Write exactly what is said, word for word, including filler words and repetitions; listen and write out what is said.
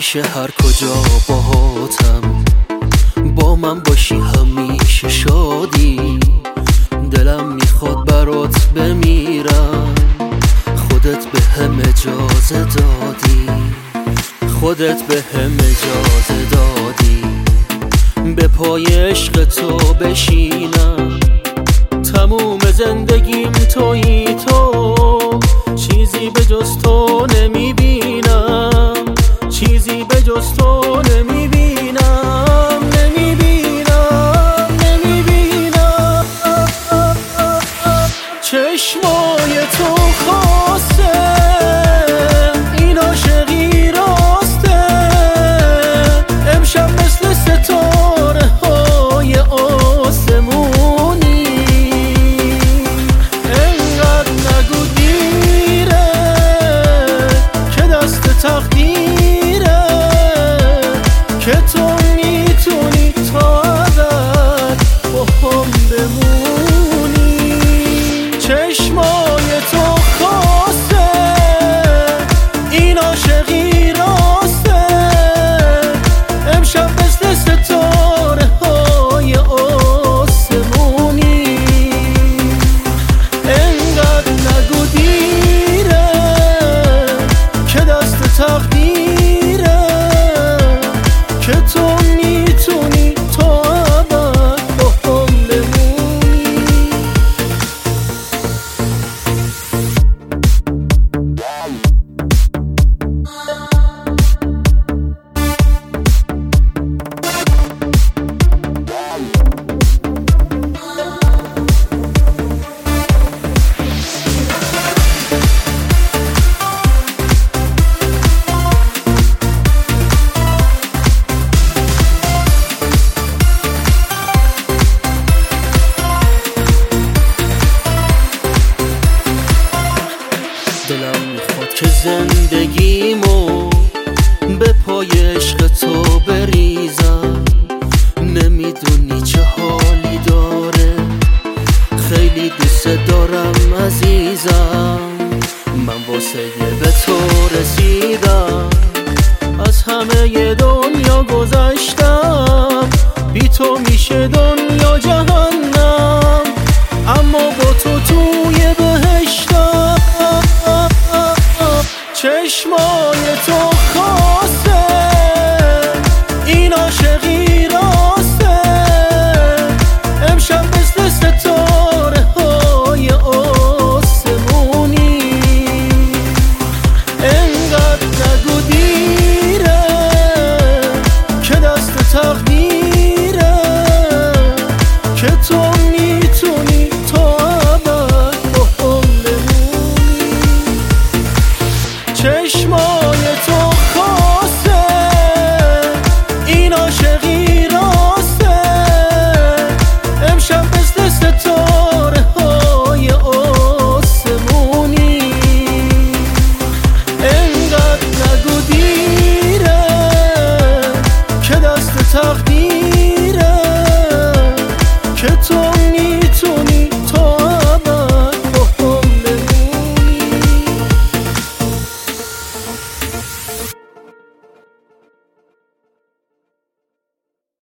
همیشه هر کجا باهاتم، با من باشی همیشه شادی. دلم میخواد برات بمیرم، خودت به هم اجازه دادی، خودت به هم اجازه دادی. به پای عشق تو بشینم، تموم زندگیم تویی تو. چیزی به جز تو نمیبینم، چیزی به جز تو نمیبینم، نمیبینم، نمیبینم. چشمای تو خواسته این عاشقی راسته، امشب مثل ستاره های آسمونی. انقدر نگو دیره که دست تقدیره، که تو میتونی تا ابد با هم بمونی. چشمای تو خواسته این عاشقی راسته، امشب مثل ستاره های آسمونی. انقدر نگو دیره که دست تقدیره، که تو میتونی تا ابد با هم بمونی. دلم میخواد که زندگیمو به پای عشق تو بریزم. نمیدونی چه حالی داره، خیلی دوست دارم عزیزم. من واسه به تو رسیدم، از همه دنیا گذشتم. بی تو میشه دنیا جهنم، اما با تو توی بهشتم. چشمای تو خواسته این عاشقی راسته، امشب مثل ستاره های آسمونی. انقدر نگو دیره که دست تقدیره، که تو میتونی تا ابد با هم بمونی. چشمای